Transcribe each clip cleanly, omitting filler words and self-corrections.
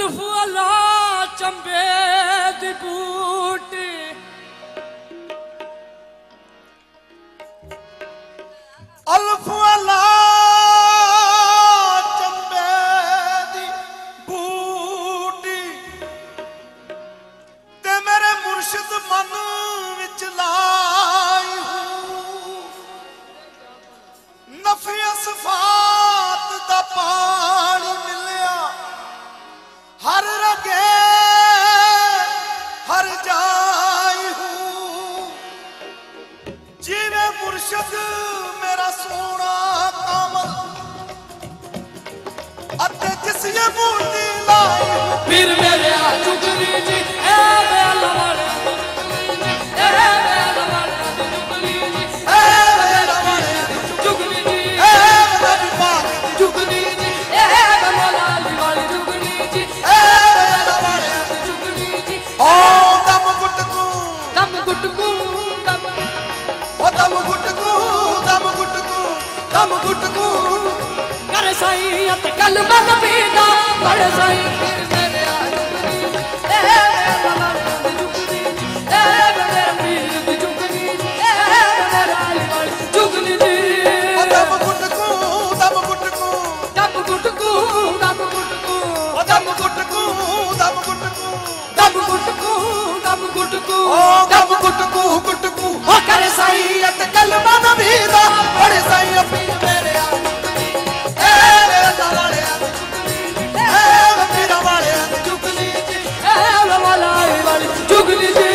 ਅਲਫ ਅਲਾ ਚੰਬੇ ਦੀ ਬੂਟੀ ਅਲਫ ਅਲਾ ਚੰਬੇ ਦੀ ਬੂਟੀ ਤੇ ਮੇਰੇ ਮੁਰਸ਼ਿਦ ਮਨ ਵਿੱਚ ਲਾਈ ਹੂੰ ਨਫੀ ਅਸਫਾਤ ਦਾ ਪਾਣੀ ਮਿਲਿਆ हर रगे हर जाई हूँ जीवे मुर्शद मेरा सोना कामल अते जिस ये बूटी लाई हूँ पीर मेरे चुगली जी ए बेला वाले ए बेला वाले चुगली जी ए बेला वाले चुगली जी ए मेरी बात चुगली जी ए बेला वाली चुगली जी दम गुटकू दम गुटकू दम ओ दम गुटकू दम गुटकू दम गुटकू कर साईं अत कल मन पीदा बड़ साईं फिर मेरे ए बाबा दी जुगनी ए मेरे पीर दी जुगनी ए मेरे आली वाली जुगनी दी ओ दम गुटकू दम गुटकू दम गुटकू दम गुटकू ओ दम गुटकू दम गुटकू दम गुटकू दम गुटकू ओ दम गुटकू गुटकू हो कर साईं अत कल मन पीदा बड़ साईं पीर मेरे ए मेरे वाले ए मेरा वाले जुगनी जी ए वाली जुगनी जी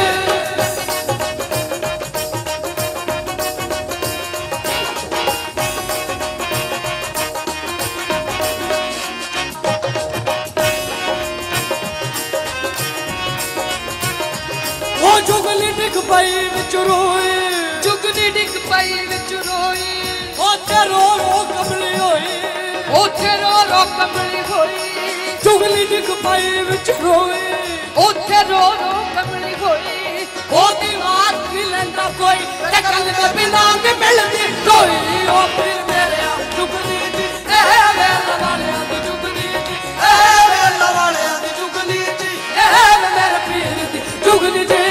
ओ जुगनी डिग पई विच रोए जुगनी डिग पई विच रोए ओ ते रो कमली होई ओ ते रो कमली होई जुगनी डिग पई विच रोए ओ ते रो कमली होई ओ दी बात भी लेंदा कोई ते कल में बिना के मिलदी कोई ओ फिर मेरे जुगनी जी ए वेला वाले दी जुगनी जी ए वेला वाले दी जुगनी जी ए मेरे पीर दी जुगनी जी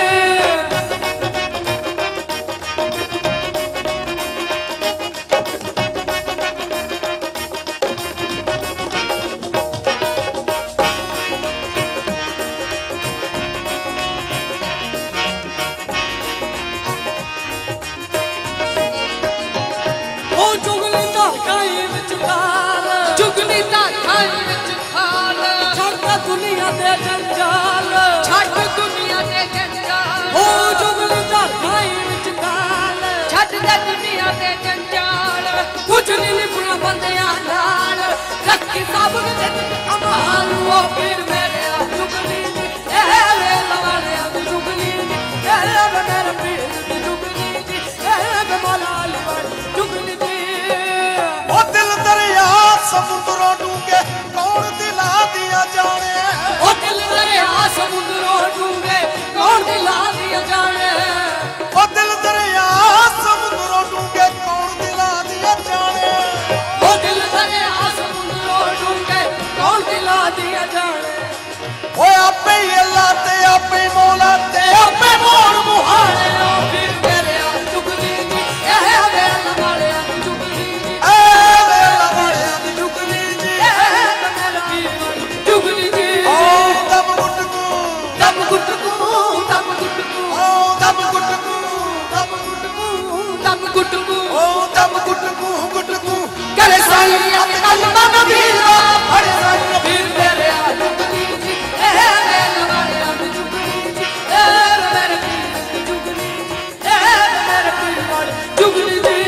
दुनिया दे जंजाल छट दुनिया दे जंजाल ओ जुगली दा खाई विच काल छट दे दुनिया दे जंजाल कुछ नहीं लिपना बंदियां नाल रखी सब दे अमाल ओ फिर मेरे जुगली ए वेला वाले जुगली ए मेरे पीर दी जुगली ए मलाल वाली जुगली ओ दिल दरिया समुद्रों डूंगे कौन दिला दिया जाने ओ दिल दरिया समुद्रों डूंगे कौन दिला दिया जाने ओ दिल दरिया समुद्रों डूंगे कौन दिला दिया जाने ओ दिल दरिया समुद्रों डूंगे कौन दिला दिया जाने ओ आपे ही अल्लाह ते आपे ही मौला ते आपे मोर मुहाने ओ फिर मेरे जुगली जी ए वेला वाले जुगली जी ए वेला वाले दी जुगली जी ए मेरे पीर जुगली जी ओ दम गुटकू दम गुटकू दम गुटकू ओ दम गुटकू दम गुटकू दम गुटकू ओ दम गुटकू गुटकू करे साईं अत कल मन पीदा बड़े साईं फिर मेरे जुगली जी ए वेला वाले जुगली जी ए मेरे पीर जुगली जी ए मेरे पीर वाली जुगली जी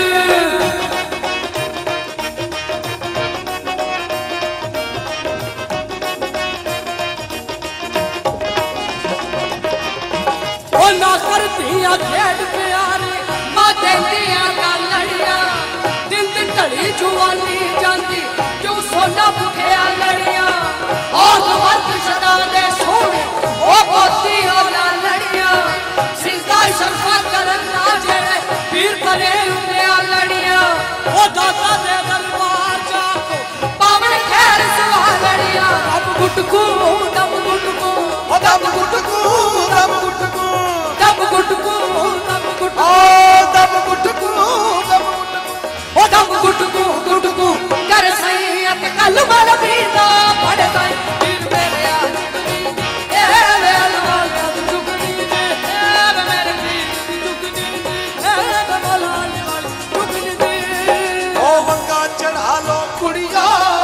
ओ ना करदियां खेड प्यारी मां देंदियां गालड़ियां दिन दिन ढली जुआनी जांदी क्यों सोना भुखिया लड़ियां और मर्द सदा दे सोने ओ पोती ओ लड़ियां सिंधा शर्फा करन ना जेड़े पीर करे उन्हें लड़ियां ओ दाता दे दरबार जाको पावन खैर सवा लड़ियां ਗੁਟਕੂ ਦਮ ਗੁਟਕੂ ਉਹ ਦਮ ਗੁਟਕੂ ਦਮ ਗੁਟਕੂ ਦਮ ਗੁਟਕੂ ਦਮ ਗੁਟਕੂ ਓ ਦਮ ਗੁਟਕੂ ਦਮ ਗੁਟਕੂ ਉਹ ਦਮ ਗੁਟਕੂ ਗੁਟਕੂ ਕਰ ਸਈ ਅਤੇ ਕੱਲ ਮਲ ਪੀਂਦਾ ਪੜ ਸਈ ਵੀਰ ਮੇਰੇ ਆ ਜੁਗਨੀ ਇਹ ਵੇਲ ਵਾਲ ਜੁਗਨੀ ਦੇ ਇਹ ਮੇਰੇ ਵੀਰ ਜੁਗਨੀ ਦੇ ਇਹ ਮਲਾਲ ਵਾਲ ਜੁਗਨੀ ਦੇ ਓ ਵੰਗਾ ਚੜਾ ਲੋ ਕੁੜੀਆਂ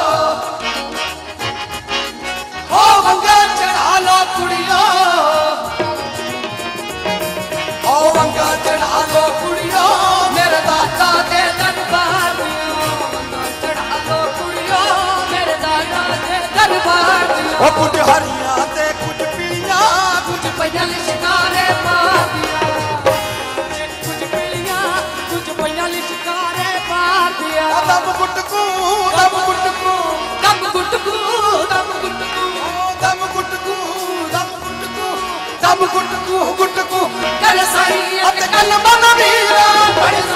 ਓ ਵੰਗਾ ਚੜਾ ਲੋ ਕੁੜੀਆਂ ਓ ਵੰਗਾ ਚੜਾ ਲੋ ਕੁੜੀਆਂ ਮੇਰੇ ਦਾਦਾ ਦੇ ਦਰਬਾਰ ਦੀਆਂ ਵੰਗਾਂ ਚੜਾ ਲੋ ਕੁੜੀਆਂ ਮੇਰੇ ਦਾਦਾ ਦੇ ਦਰਬਾਰ ਦੀਆਂ ਓ ਕੁਝ ਹਰੀਆਂ ਤੇ ਕੁਝ ਪੀਲੀਆਂ ਕੁਝ ਪਈਆਂ ਲਿਸ਼ਕਾਰੇ ਮਾਰਦੀਆਂ ਕੁਝ ਪੀਲੀਆਂ ਕੁਝ ਪਈਆਂ ਲਿਸ਼ਕਾਰੇ ਮਾਰਦੀਆਂ ਓ ਦਮ ਗੁਟਕੂ ਦਮ ਗੁਟਕੂ ਦਮ ਗੁਟਕੂ ਦਮ ਗੁਟਕੂ ਓ ਦਮ ਗੁਟਕੂ ਦਮ ਗੁਟਕੂ ਦਮ ਗੁਟਕੂ ਗੁਟਕੂ ਕਰ ਸਾਈ ਅਤੇ ਕਲਮਾਂ ਦਾ ਵੀਰਾ ਬੜ